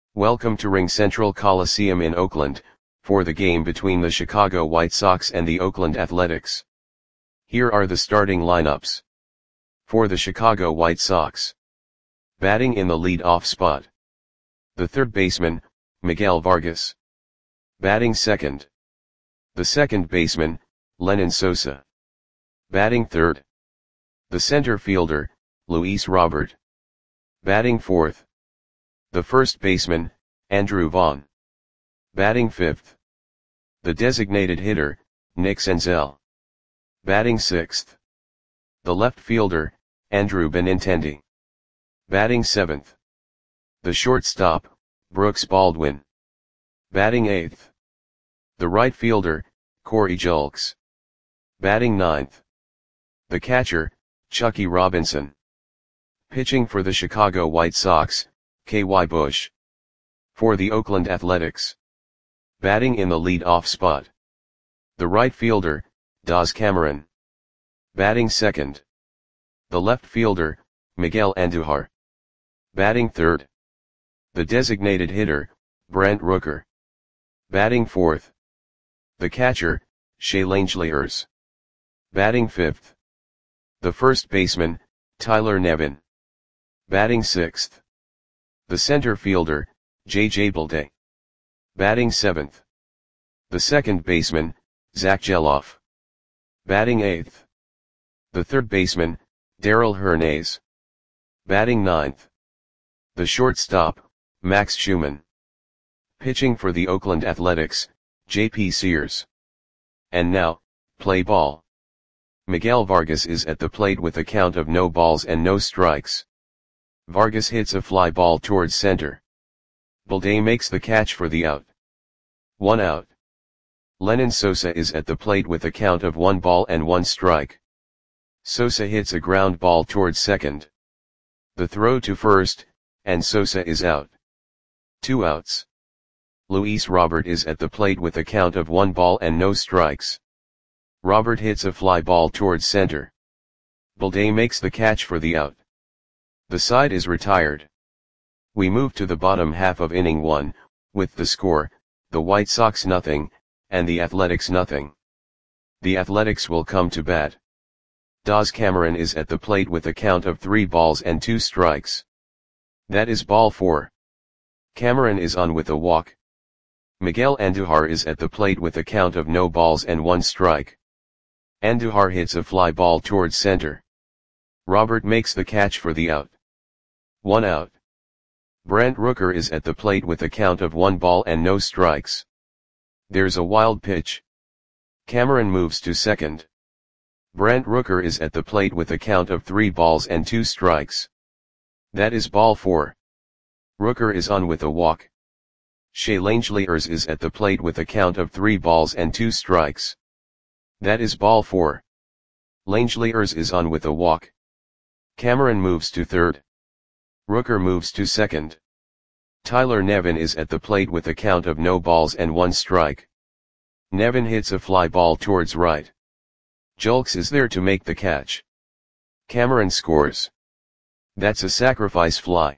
Welcome to RingCentral Coliseum in Oakland, for the game between the Chicago White Sox and the Oakland Athletics. Here are the starting lineups. For the Chicago White Sox. Batting in the lead-off spot. The third baseman, Miguel Vargas. Batting second. The second baseman, Lenyn Sosa. Batting third. The center fielder, Luis Robert. Batting fourth. The first baseman, Andrew Vaughn. Batting fifth. The designated hitter, Nick Senzel. Batting sixth. The left fielder, Andrew Benintendi. Batting seventh. The shortstop, Brooks Baldwin. Batting eighth. The right fielder, Corey Julks. Batting ninth. The catcher, Chucky Robinson. Pitching for the Chicago White Sox, K.Y. Busch. For the Oakland Athletics. Batting in the lead-off spot. The right fielder, Daz Cameron. Batting second. The left fielder, Miguel Andujar. Batting third. The designated hitter, Brent Rooker. Batting fourth. The catcher, Shea Langeliers. Batting fifth. The first baseman, Tyler Nevin. Batting sixth. The center fielder, J.J. Bleday. Batting seventh. The second baseman, Zach Gelof. Batting eighth. The third baseman, Darell Hernaiz. Batting ninth. The shortstop, Max Schumann. Pitching for the Oakland Athletics, J.P. Sears. And now, play ball. Miguel Vargas is at the plate with a count of no balls and no strikes. Vargas hits a fly ball towards center. Bleday makes the catch for the out. 1 out. Lenyn Sosa is at the plate with a count of 1 ball and 1 strike. Sosa hits a ground ball towards second. The throw to first, and Sosa is out. 2 outs. Luis Robert is at the plate with a count of 1 ball and no strikes. Robert hits a fly ball towards center. Bleday makes the catch for the out. The side is retired. We move to the bottom half of inning 1, with the score, the White Sox 0, and the Athletics 0. The Athletics will come to bat. Daz Cameron is at the plate with a count of 3 balls and 2 strikes. That is ball 4. Cameron is on with a walk. Miguel Andujar is at the plate with a count of no balls and 1 strike. Andujar hits a fly ball towards center. Robert makes the catch for the out. 1 out. Brent Rooker is at the plate with a count of 1 ball and no strikes. There's a wild pitch. Cameron moves to second. Brent Rooker is at the plate with a count of 3 balls and 2 strikes. That is ball 4. Rooker is on with a walk. Shea Langeliers is at the plate with a count of 3 balls and 2 strikes. That is ball 4. Langeliers is on with a walk. Cameron moves to third. Rooker moves to second. Tyler Nevin is at the plate with a count of no balls and 1 strike. Nevin hits a fly ball towards right. Julks is there to make the catch. Cameron scores. That's a sacrifice fly.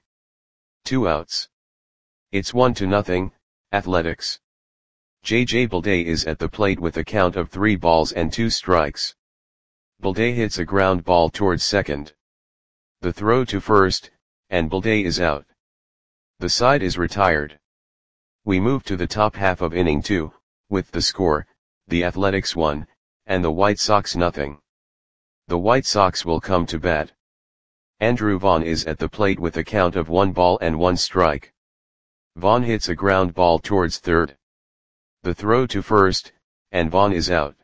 2 outs. It's 1-0, Athletics. J.J. Bleday is at the plate with a count of 3 balls and 2 strikes. Bleday hits a ground ball towards second. The throw to first, and Bleday is out. The side is retired. We move to the top half of inning 2, with the score, the Athletics 1, and the White Sox 0. The White Sox will come to bat. Andrew Vaughn is at the plate with a count of 1 ball and 1 strike. Vaughn hits a ground ball towards third. The throw to first, and Vaughn is out.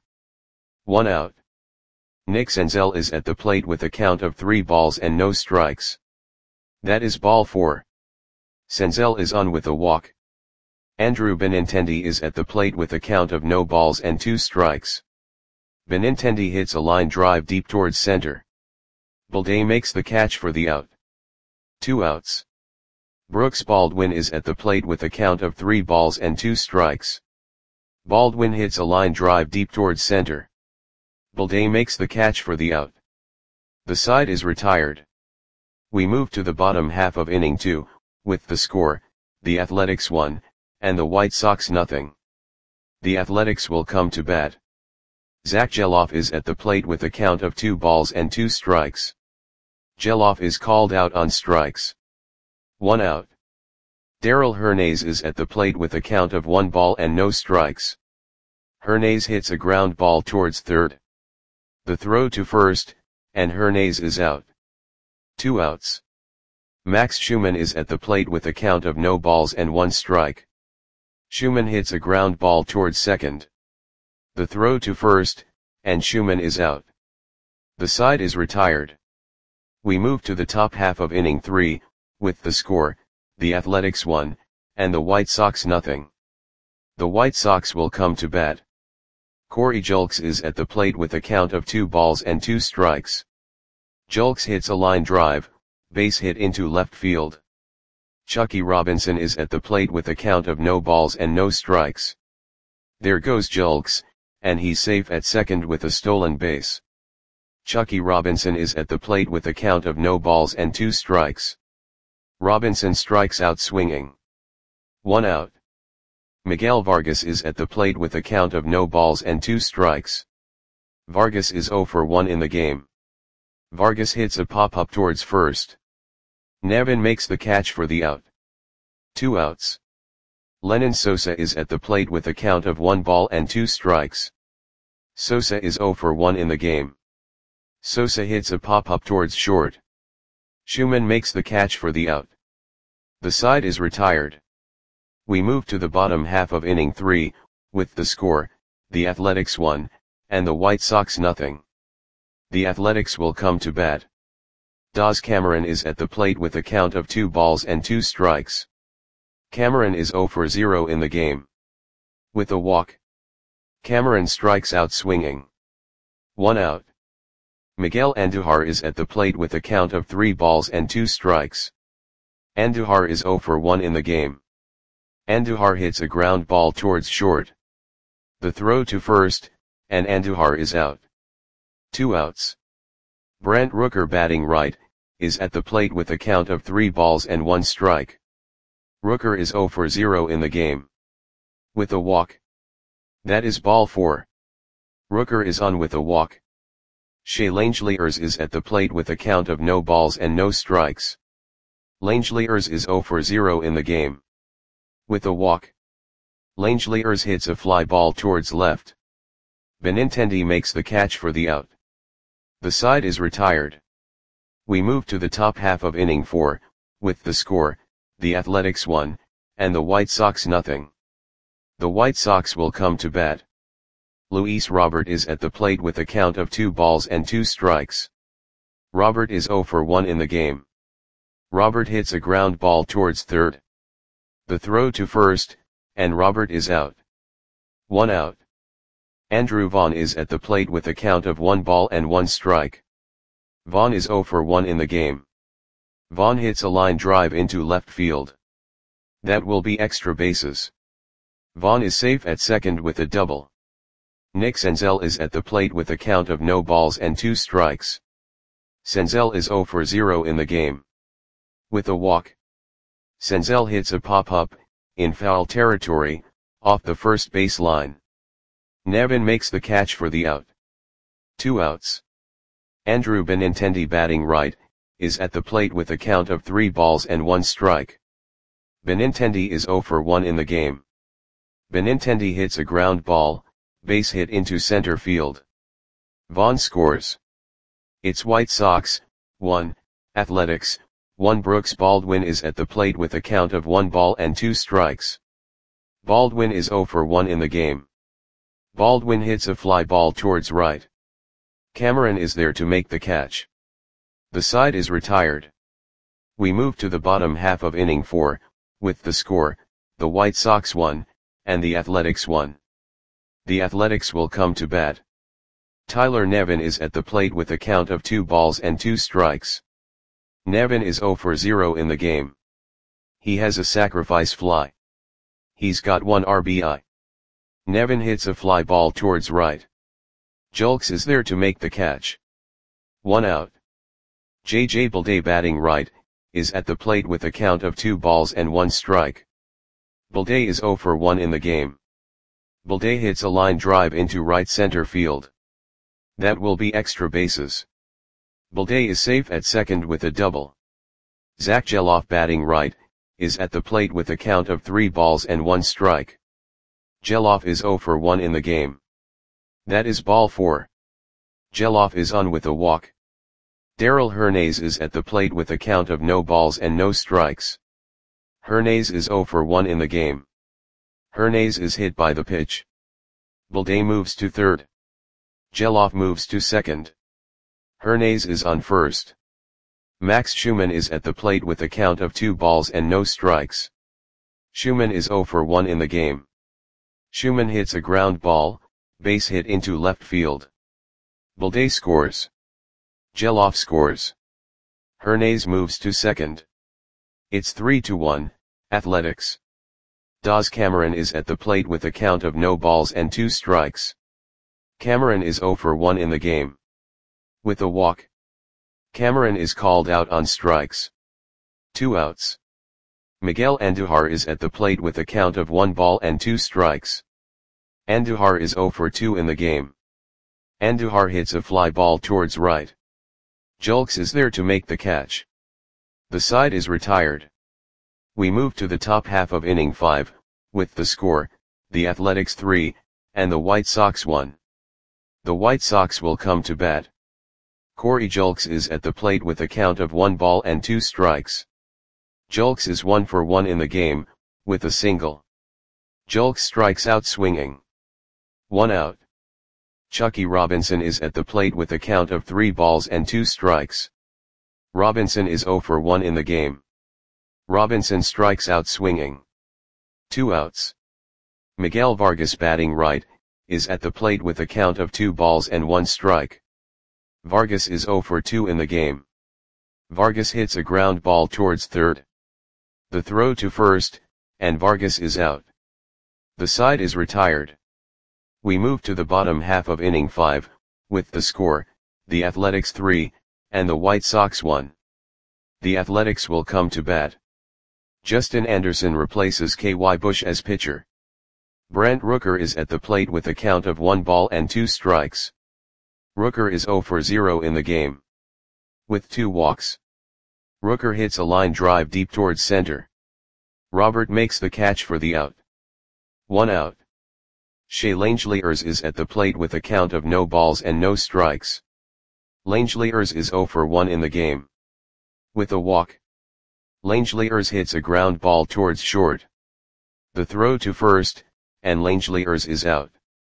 1 out. Nick Senzel is at the plate with a count of 3 balls and no strikes. That is ball 4. Senzel is on with a walk. Andrew Benintendi is at the plate with a count of no balls and 2 strikes. Benintendi hits a line drive deep towards center. Bleday makes the catch for the out. 2 outs. Brooks Baldwin is at the plate with a count of 3 balls and 2 strikes. Baldwin hits a line drive deep towards center. Bleday makes the catch for the out. The side is retired. We move to the bottom half of inning 2, with the score, the Athletics 1, and the White Sox nothing. The Athletics will come to bat. Zach Gelof is at the plate with a count of 2 balls and 2 strikes. Gelof is called out on strikes. 1 out. Darell Hernaiz is at the plate with a count of 1 ball and no strikes. Hernaiz hits a ground ball towards third. The throw to first, and Hernaiz is out. 2 outs. Max Schumann is at the plate with a count of no balls and 1 strike. Schumann hits a ground ball towards second. The throw to first, and Schumann is out. The side is retired. We move to the top half of inning 3, with the score, the Athletics 1, and the White Sox nothing. The White Sox will come to bat. Corey Julks is at the plate with a count of 2 balls and 2 strikes. Julks hits a line drive, base hit into left field. Chucky Robinson is at the plate with a count of no balls and no strikes. There goes Julks, and he's safe at second with a stolen base. Chucky Robinson is at the plate with a count of no balls and 2 strikes. Robinson strikes out swinging. 1 out. Miguel Vargas is at the plate with a count of no balls and 2 strikes. Vargas is 0 for 1 in the game. Vargas hits a pop-up towards first. Nevin makes the catch for the out. 2 outs. Lenyn Sosa is at the plate with a count of 1 ball and 2 strikes. Sosa is 0 for 1 in the game. Sosa hits a pop-up towards short. Schumann makes the catch for the out. The side is retired. We move to the bottom half of inning 3, with the score, the Athletics 1, and the White Sox nothing. The Athletics will come to bat. Daz Cameron is at the plate with a count of 2 balls and 2 strikes. Cameron is 0 for 0 in the game. With a walk. Cameron strikes out swinging. 1 out. Miguel Andujar is at the plate with a count of 3 balls and 2 strikes. Andujar is 0 for 1 in the game. Andujar hits a ground ball towards short. The throw to first, and Andujar is out. 2 outs. Brent Rooker batting right, is at the plate with a count of 3 balls and 1 strike. Rooker is 0 for 0 in the game. With a walk. That is ball 4. Rooker is on with a walk. Shea Langeliers is at the plate with a count of no balls and no strikes. Langeliers is 0 for 0 in the game. With a walk. Langeliers hits a fly ball towards left. Benintendi makes the catch for the out. The side is retired. We move to the top half of inning 4, with the score, the Athletics 1, and the White Sox nothing. The White Sox will come to bat. Luis Robert is at the plate with a count of 2 balls and 2 strikes. Robert is 0 for 1 in the game. Robert hits a ground ball towards third. The throw to first, and Robert is out. 1 out. Andrew Vaughn is at the plate with a count of 1 ball and 1 strike. Vaughn is 0 for 1 in the game. Vaughn hits a line drive into left field. That will be extra bases. Vaughn is safe at second with a double. Nick Senzel is at the plate with a count of no balls and 2 strikes. Senzel is 0 for 0 in the game. With a walk. Senzel hits a pop-up, in foul territory, off the first base line. Nevin makes the catch for the out. 2 outs. Andrew Benintendi batting right, is at the plate with a count of 3 balls and 1 strike. Benintendi is 0 for 1 in the game. Benintendi hits a ground ball, base hit into center field. Vaughn scores. It's White Sox, 1, Athletics, 1. Brooks Baldwin is at the plate with a count of 1 ball and 2 strikes. Baldwin is 0 for 1 in the game. Baldwin hits a fly ball towards right. Cameron is there to make the catch. The side is retired. We move to the bottom half of inning 4, with the score, the White Sox 1, and the Athletics 1. The Athletics will come to bat. Tyler Nevin is at the plate with a count of 2 balls and 2 strikes. Nevin is 0 for 0 in the game. He has a sacrifice fly. He's got 1 RBI. Nevin hits a fly ball towards right. Julks is there to make the catch. 1 out. JJ Bleday batting right, is at the plate with a count of 2 balls and 1 strike. Balday is 0 for 1 in the game. Balday hits a line drive into right center field. That will be extra bases. Balday is safe at second with a double. Zach Gelof batting right, is at the plate with a count of 3 balls and 1 strike. Gelof is 0 for 1 in the game. That is ball 4. Gelof is on with a walk. Darrell Hernaiz is at the plate with a count of no balls and no strikes. Hernaiz is 0 for 1 in the game. Hernaiz is hit by the pitch. Balday moves to third. Gelof moves to second. Hernaiz is on first. Max Schumann is at the plate with a count of 2 balls and no strikes. Schumann is 0 for 1 in the game. Schumann hits a ground ball, base hit into left field. Balday scores. Gelof scores. Hernaiz moves to second. It's 3-1, Athletics. Daz Cameron is at the plate with a count of no balls and 2 strikes. Cameron is 0 for 1 in the game. With a walk. Cameron is called out on strikes. 2 outs. Miguel Andujar is at the plate with a count of 1 ball and 2 strikes. Andujar is 0 for 2 in the game. Andujar hits a fly ball towards right. Julks is there to make the catch. The side is retired. We move to the top half of inning 5, with the score, the Athletics 3, and the White Sox 1. The White Sox will come to bat. Corey Julks is at the plate with a count of 1 ball and 2 strikes. Julks is 1 for 1 in the game, with a single. Julks strikes out swinging. 1 out. Chucky Robinson is at the plate with a count of 3 balls and 2 strikes. Robinson is 0 for 1 in the game. Robinson strikes out swinging. 2 outs. Miguel Vargas batting right, is at the plate with a count of 2 balls and 1 strike. Vargas is 0 for 2 in the game. Vargas hits a ground ball towards third. The throw to first, and Vargas is out. The side is retired. We move to the bottom half of inning 5, with the score, the Athletics 3, and the White Sox 1. The Athletics will come to bat. Justin Anderson replaces K.Y. Busch as pitcher. Brent Rooker is at the plate with a count of 1 ball and 2 strikes. Rooker is 0 for 0 in the game. With 2 walks. Rooker hits a line drive deep towards center. Robert makes the catch for the out. 1 out. Shea Langeliers is at the plate with a count of no balls and no strikes. Langeliers is 0 for 1 in the game. With a walk. Langeliers hits a ground ball towards short. The throw to first, and Langeliers is out.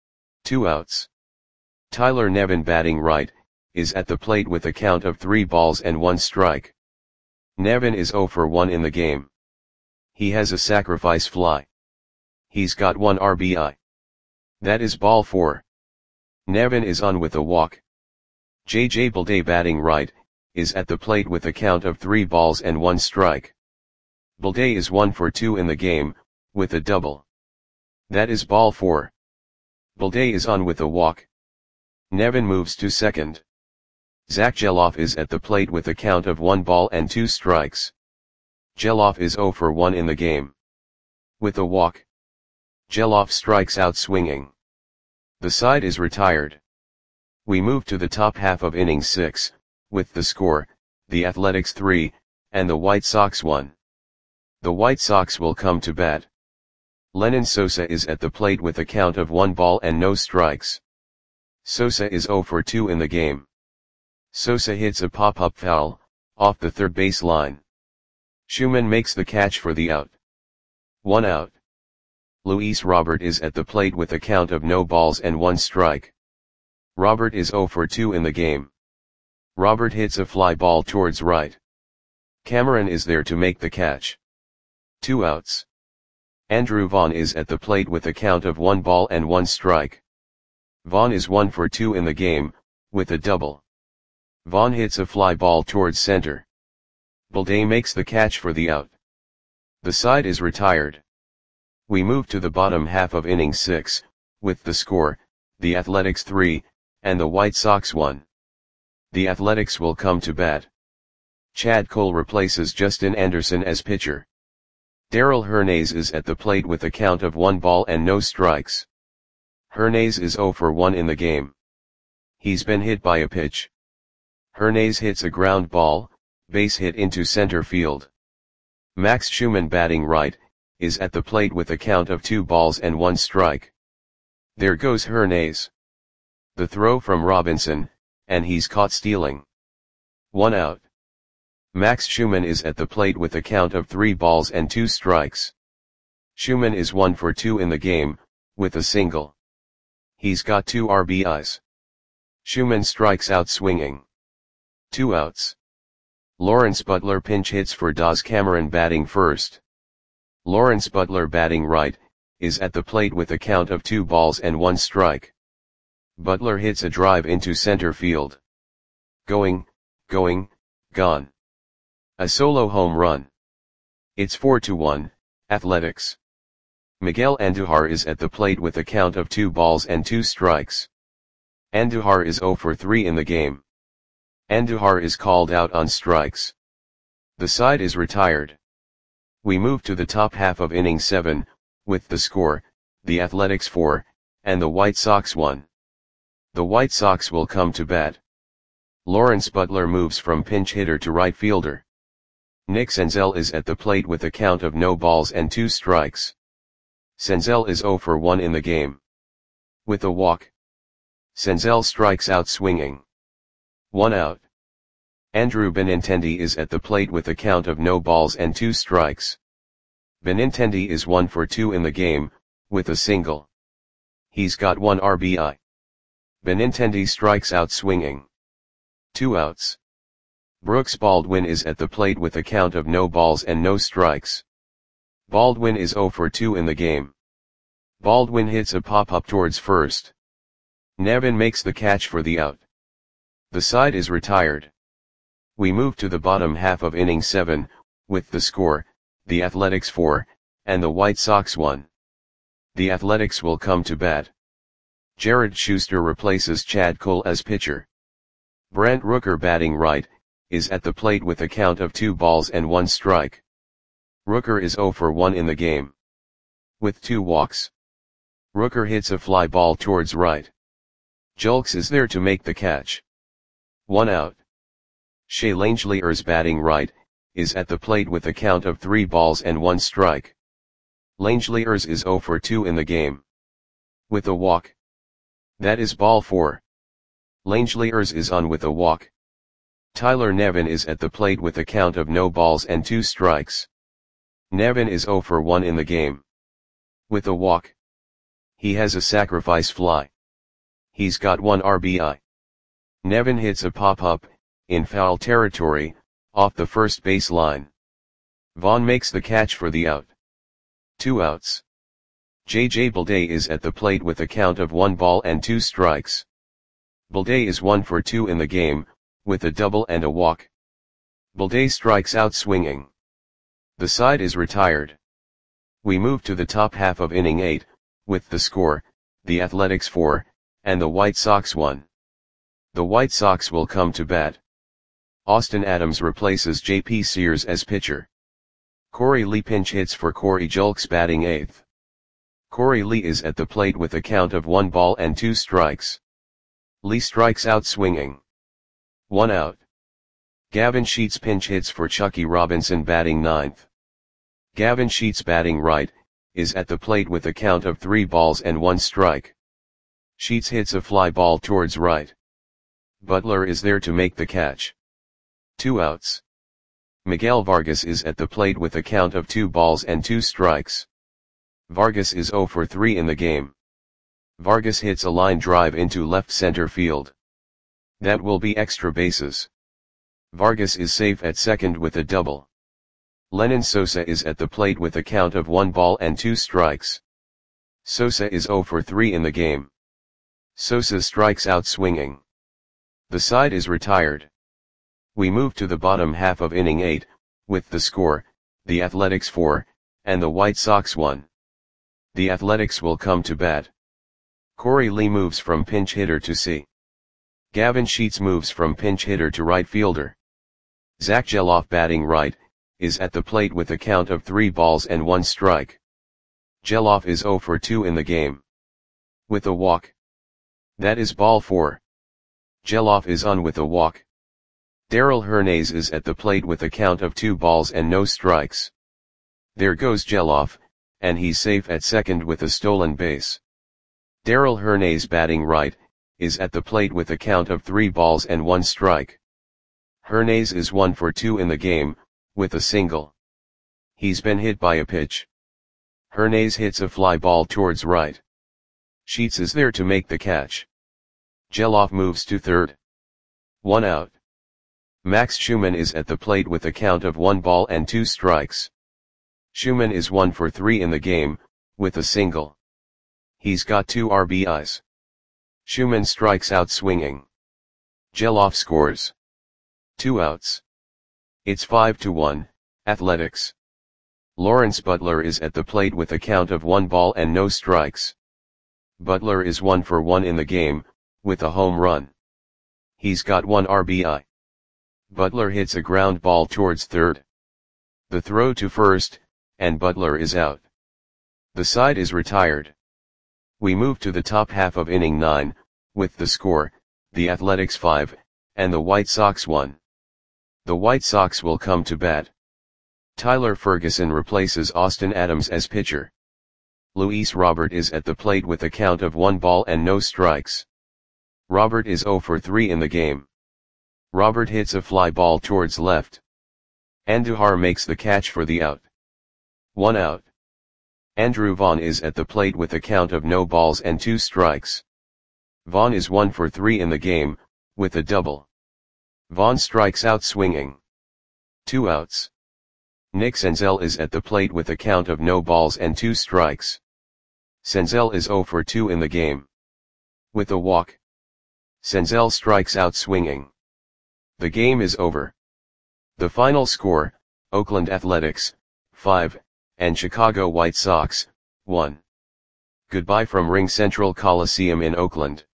2 outs. Tyler Nevin batting right, is at the plate with a count of 3 balls and 1 strike. Nevin is 0 for 1 in the game. He has a sacrifice fly. He's got 1 RBI. That is ball 4. Nevin is on with a walk. J.J. Balday batting right, is at the plate with a count of 3 balls and 1 strike. Balday is 1 for 2 in the game, with a double. That is ball 4. Balday is on with a walk. Nevin moves to second. Zach Gelof is at the plate with a count of 1 ball and 2 strikes. Gelof is 0 for 1 in the game. With a walk. Gelof strikes out swinging. The side is retired. We move to the top half of inning 6, with the score, the Athletics 3, and the White Sox 1. The White Sox will come to bat. Lenyn Sosa is at the plate with a count of 1 ball and no strikes. Sosa is 0 for 2 in the game. Sosa hits a pop-up foul, off the third base line. Schumann makes the catch for the out. 1 out. Luis Robert is at the plate with a count of no balls and 1 strike. Robert is 0 for 2 in the game. Robert hits a fly ball towards right. Cameron is there to make the catch. 2 outs. Andrew Vaughn is at the plate with a count of 1 ball and 1 strike. Vaughn is 1 for 2 in the game, with a double. Vaughn hits a fly ball towards center. Balday makes the catch for the out. The side is retired. We move to the bottom half of inning 6, with the score, the Athletics 3, and the White Sox 1. The Athletics will come to bat. Chad Cole replaces Justin Anderson as pitcher. Darrell Hernandez is at the plate with a count of 1 ball and no strikes. Hernandez is 0 for 1 in the game. He's been hit by a pitch. Hernandez hits a ground ball, base hit into center field. Max Schumann, batting right, is at the plate with a count of 2 balls and 1 strike. There goes Hernandez. The throw from Robinson, and he's caught stealing. 1 out. Max Schumann is at the plate with a count of 3 balls and 2 strikes. Schumann is 1 for 2 in the game, with a single. He's got 2 RBIs. Schumann strikes out swinging. 2 outs. Lawrence Butler pinch hits for Daz Cameron, batting first. Lawrence Butler, batting right, is at the plate with a count of 2 balls and 1 strike. Butler hits a drive into center field. Going, gone. A solo home run. It's 4-1, Athletics. Miguel Andujar is at the plate with a count of 2 balls and 2 strikes. Andujar is 0 for 3 in the game. Andujar is called out on strikes. The side is retired. We move to the top half of inning 7, with the score, the Athletics 4, and the White Sox 1. The White Sox will come to bat. Lawrence Butler moves from pinch hitter to right fielder. Nick Senzel is at the plate with a count of no balls and 2 strikes. Senzel is 0 for 1 in the game. With a walk. Senzel strikes out swinging. 1 out. Andrew Benintendi is at the plate with a count of no balls and 2 strikes. Benintendi is 1 for 2 in the game, with a single. He's got 1 RBI. Benintendi strikes out swinging. 2 outs. Brooks Baldwin is at the plate with a count of no balls and no strikes. Baldwin is 0 for 2 in the game. Baldwin hits a pop-up towards first. Nevin makes the catch for the out. The side is retired. We move to the bottom half of inning 7, with the score, the Athletics 4, and the White Sox 1. The Athletics will come to bat. Jared Schuster replaces Chad Cole as pitcher. Brent Rooker, batting right, is at the plate with a count of 2 balls and 1 strike. Rooker is 0 for 1 in the game. With 2 walks. Rooker hits a fly ball towards right. Julks is there to make the catch. 1 out. Shea Langeliers, batting right, is at the plate with a count of 3 balls and 1 strike. Langeliers is 0 for 2 in the game. With a walk. That is ball 4. Langeliers is on with a walk. Tyler Nevin is at the plate with a count of no balls and 2 strikes. Nevin is 0 for 1 in the game. With a walk. He has a sacrifice fly. He's got 1 RBI. Nevin hits a pop-up, in foul territory, off the first base line. Vaughn makes the catch for the out. 2 outs. J.J. Bleday is at the plate with a count of 1 ball and 2 strikes. Bleday is 1 for 2 in the game, with a double and a walk. Bleday strikes out swinging. The side is retired. We move to the top half of inning 8, with the score, the Athletics 4, and the White Sox 1. The White Sox will come to bat. Austin Adams replaces J.P. Sears as pitcher. Corey Lee pinch hits for Corey Julks, batting 8th. Corey Lee is at the plate with a count of 1 ball and 2 strikes. Lee strikes out swinging. 1 out. Gavin Sheets pinch hits for Chucky Robinson, batting 9th. Gavin Sheets, batting right, is at the plate with a count of 3 balls and 1 strike. Sheets hits a fly ball towards right. Butler is there to make the catch. 2 outs. Miguel Vargas is at the plate with a count of 2 balls and 2 strikes. Vargas is 0 for 3 in the game. Vargas hits a line drive into left center field. That will be extra bases. Vargas is safe at second with a double. Lenyn Sosa is at the plate with a count of 1 ball and 2 strikes. Sosa is 0 for 3 in the game. Sosa strikes out swinging. The side is retired. We move to the bottom half of inning 8, with the score, the Athletics 4, and the White Sox 1. The Athletics will come to bat. Corey Lee moves from pinch hitter to C. Gavin Sheets moves from pinch hitter to right fielder. Zach Geloff, batting right, is at the plate with a count of 3 balls and 1 strike. Geloff is 0 for 2 in the game. With a walk. That is ball 4. Geloff is on with a walk. Darell Hernaiz is at the plate with a count of 2 balls and no strikes. There goes Geloff, and he's safe at second with a stolen base. Darell Hernaiz, batting right, is at the plate with a count of 3 balls and 1 strike. Hernaiz is 1 for 2 in the game, with a single. He's been hit by a pitch. Hernaiz hits a fly ball towards right. Sheets is there to make the catch. Geloff moves to third. 1 out. Max Schumann is at the plate with a count of 1 ball and 2 strikes. Schumann is 1 for 3 in the game, with a single. He's got 2 RBIs. Schumann strikes out swinging. Geloff scores. 2 outs. It's 5-1, Athletics. Lawrence Butler is at the plate with a count of 1 ball and no strikes. Butler is 1 for 1 in the game, with a home run. He's got 1 RBI. Butler hits a ground ball towards third. The throw to first, and Butler is out. The side is retired. We move to the top half of inning 9, with the score, the Athletics 5, and the White Sox 1. The White Sox will come to bat. Tyler Ferguson replaces Austin Adams as pitcher. Luis Robert is at the plate with a count of 1 ball and no strikes. Robert is 0 for 3 in the game. Robert hits a fly ball towards left. Andujar makes the catch for the out. 1 out. Andrew Vaughn is at the plate with a count of no balls and 2 strikes. Vaughn is 1 for 3 in the game, with a double. Vaughn strikes out swinging. 2 outs. Nick Senzel is at the plate with a count of no balls and 2 strikes. Senzel is 0 for 2 in the game. With a walk. Senzel strikes out swinging. The game is over. The final score, Oakland Athletics, 5, and Chicago White Sox, 1. Goodbye from Ring Central Coliseum in Oakland.